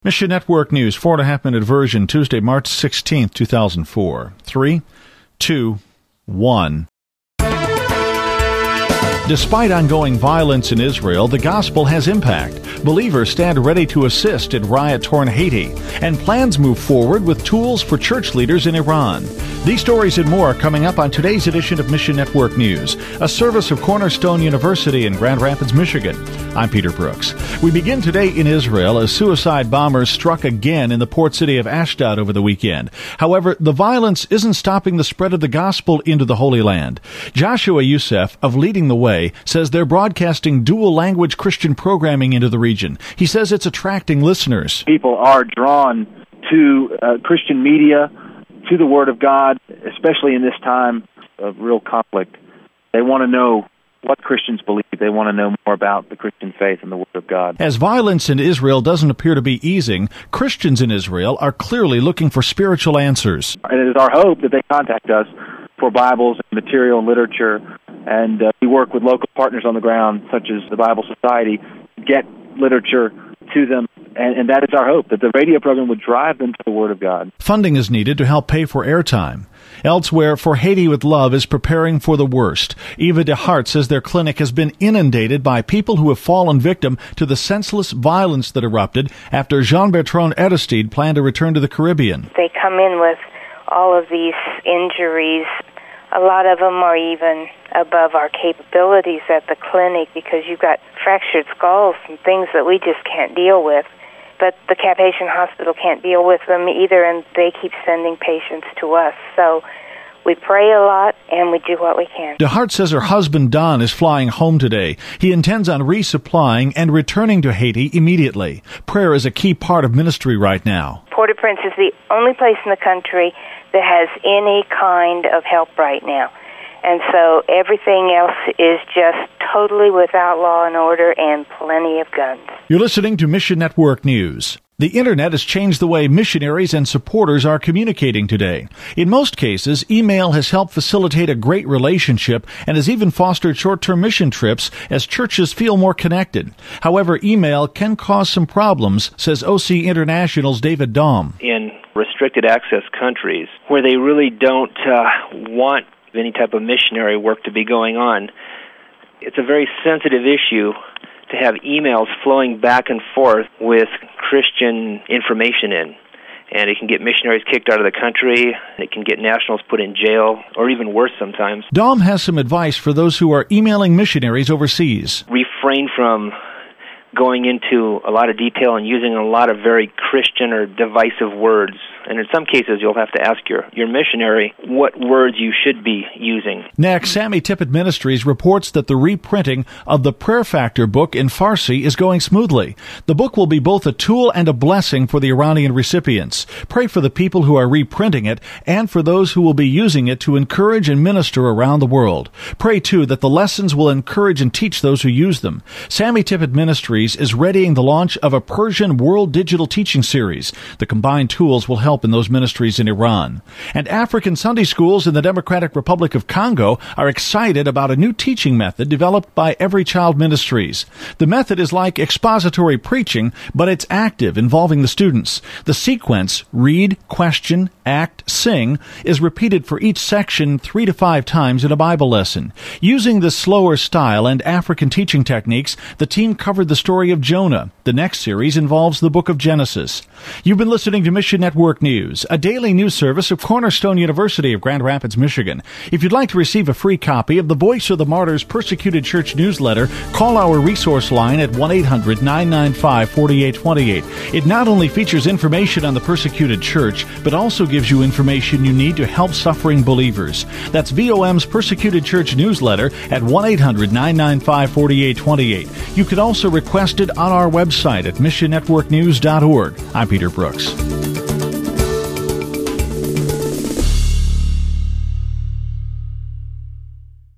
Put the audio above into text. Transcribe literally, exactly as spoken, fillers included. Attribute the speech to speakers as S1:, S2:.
S1: Mission Network News, four and a half minute version, Tuesday, March sixteenth, two thousand four. Three, two, one. Despite ongoing violence in Israel, the gospel has impact. Believers stand ready to assist in riot-torn Haiti, and plans move forward with tools for church leaders in Iran. These stories and more are coming up on today's edition of Mission Network News, a service of Cornerstone University in Grand Rapids, Michigan. I'm Peter Brooks. We begin today in Israel as suicide bombers struck again in the port city of Ashdod over the weekend. However, the violence isn't stopping the spread of the gospel into the Holy Land. Joshua Youssef of Leading the Way says they're broadcasting dual-language Christian programming into the region. He says it's attracting listeners.
S2: People are drawn to uh, Christian media, to the Word of God, especially in this time of real conflict. They want to know what Christians believe. They want to know more about the Christian faith and the Word of God.
S1: As violence in Israel doesn't appear to be easing, Christians in Israel are clearly looking for spiritual answers.
S2: And it is our hope that they contact us for Bibles and material and literature, and uh, we work with local partners on the ground, such as the Bible Society, get literature to them, and, and that is our hope, that the radio program would drive them to the Word of God.
S1: Funding is needed to help pay for airtime. Elsewhere, For Haiti with Love is preparing for the worst. Eva DeHart says their clinic has been inundated by people who have fallen victim to the senseless violence that erupted after Jean-Bertrand Aristide planned to return to the Caribbean.
S3: They come in with all of these injuries. A lot of them are even above our capabilities at the clinic because you've got fractured skulls and things that we just can't deal with. But the Cap-Haitien Hospital can't deal with them either, and they keep sending patients to us. So we pray a lot, and we do what we can.
S1: DeHart says her husband, Don, is flying home today. He intends on resupplying and returning to Haiti immediately. Prayer is a key part of ministry right now.
S3: Port-au-Prince is the only place in the country that has any kind of help right now. And so everything else is just totally without law and order and plenty of guns.
S1: You're listening to Mission Network News. The Internet has changed the way missionaries and supporters are communicating today. In most cases, email has helped facilitate a great relationship and has even fostered short-term mission trips as churches feel more connected. However, email can cause some problems, says O C International's David Daum.
S4: In restricted access countries where they really don't uh, want any type of missionary work to be going on, it's a very sensitive issue to have emails flowing back and forth with Christian information in. And it can get missionaries kicked out of the country, it can get nationals put in jail, or even worse sometimes.
S1: Daum has some advice for those who are emailing missionaries overseas.
S4: Refrain from going into a lot of detail and using a lot of very Christian or divisive words. And in some cases, you'll have to ask your, your missionary what words you should be using.
S1: Next, Sammy Tippett Ministries reports that the reprinting of the Prayer Factor book in Farsi is going smoothly. The book will be both a tool and a blessing for the Iranian recipients. Pray for the people who are reprinting it and for those who will be using it to encourage and minister around the world. Pray, too, that the lessons will encourage and teach those who use them. Sammy Tippett Ministries is readying the launch of a Persian World Digital Teaching Series. The combined tools will help in those ministries in Iran. And African Sunday schools in the Democratic Republic of Congo are excited about a new teaching method developed by Every Child Ministries. The method is like expository preaching, but it's active, involving the students. The sequence, read, question, act, sing, is repeated for each section three to five times in a Bible lesson. Using this slower style and African teaching techniques, the team covered the story of Jonah. The next series involves the book of Genesis. You've been listening to Mission Network News, a daily news service of Cornerstone University of Grand Rapids, Michigan. If you'd like to receive a free copy of the Voice of the Martyrs Persecuted Church newsletter, call our resource line at one eight hundred nine nine five four eight two eight. It not only features information on the persecuted church, but also gives you information you need to help suffering believers. That's V O M's Persecuted Church newsletter at one eight hundred nine nine five four eight two eight. You can also request it on our website at mission network news dot org. I'm Peter Brooks.